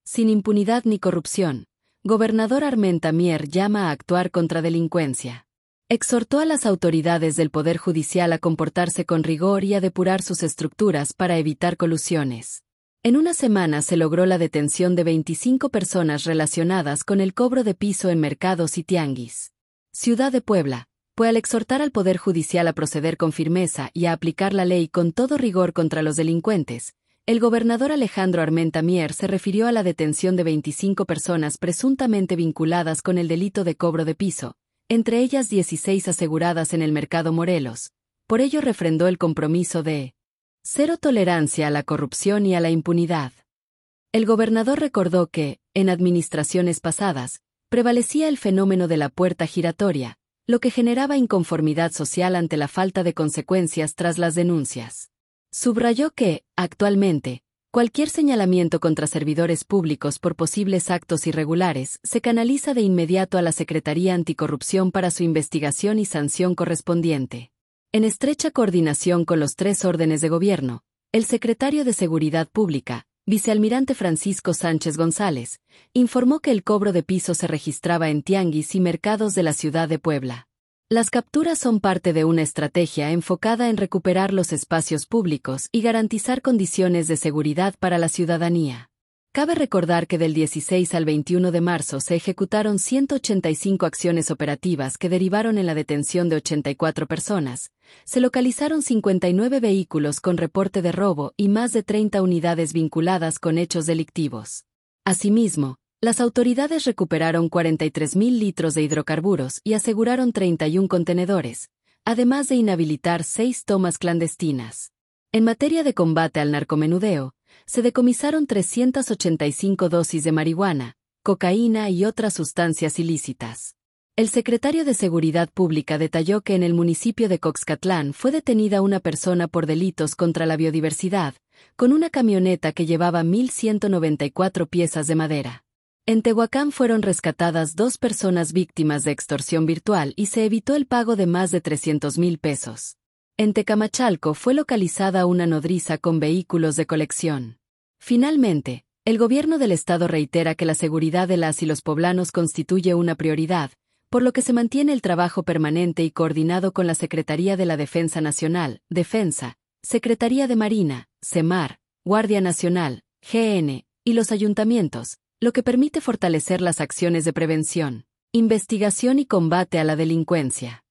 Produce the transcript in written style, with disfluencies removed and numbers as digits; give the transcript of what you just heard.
Sin impunidad ni corrupción, gobernador Armenta Mier llama a actuar contra delincuencia. Exhortó a las autoridades del Poder Judicial a comportarse con rigor y a depurar sus estructuras para evitar colusiones. En una semana se logró la detención de 25 personas relacionadas con el cobro de piso en mercados y tianguis. Ciudad de Puebla, pues al exhortar al Poder Judicial a proceder con firmeza y a aplicar la ley con todo rigor contra los delincuentes, el gobernador Alejandro Armenta Mier se refirió a la detención de 25 personas presuntamente vinculadas con el delito de cobro de piso, entre ellas 16 aseguradas en el Mercado Morelos. Por ello refrendó el compromiso de cero tolerancia a la corrupción y a la impunidad. El gobernador recordó que, en administraciones pasadas, prevalecía el fenómeno de la puerta giratoria, lo que generaba inconformidad social ante la falta de consecuencias tras las denuncias. Subrayó que, actualmente, cualquier señalamiento contra servidores públicos por posibles actos irregulares se canaliza de inmediato a la Secretaría Anticorrupción para su investigación y sanción correspondiente. En estrecha coordinación con los 3 órdenes de gobierno, el secretario de Seguridad Pública, vicealmirante Francisco Sánchez González, informó que el cobro de piso se registraba en tianguis y mercados de la ciudad de Puebla. Las capturas son parte de una estrategia enfocada en recuperar los espacios públicos y garantizar condiciones de seguridad para la ciudadanía. Cabe recordar que del 16 al 21 de marzo se ejecutaron 185 acciones operativas que derivaron en la detención de 84 personas, se localizaron 59 vehículos con reporte de robo y más de 30 unidades vinculadas con hechos delictivos. Asimismo, las autoridades recuperaron 43.000 litros de hidrocarburos y aseguraron 31 contenedores, además de inhabilitar 6 tomas clandestinas. En materia de combate al narcomenudeo, se decomisaron 385 dosis de marihuana, cocaína y otras sustancias ilícitas. El secretario de Seguridad Pública detalló que en el municipio de Coxcatlán fue detenida una persona por delitos contra la biodiversidad, con una camioneta que llevaba 1.194 piezas de madera. En Tehuacán fueron rescatadas 2 personas víctimas de extorsión virtual y se evitó el pago de más de 300,000 pesos. En Tecamachalco fue localizada una nodriza con vehículos de colección. Finalmente, el gobierno del estado reitera que la seguridad de las y los poblanos constituye una prioridad, por lo que se mantiene el trabajo permanente y coordinado con la Secretaría de la Defensa Nacional, Defensa, Secretaría de Marina, SEMAR, Guardia Nacional, GN, y los ayuntamientos, lo que permite fortalecer las acciones de prevención, investigación y combate a la delincuencia.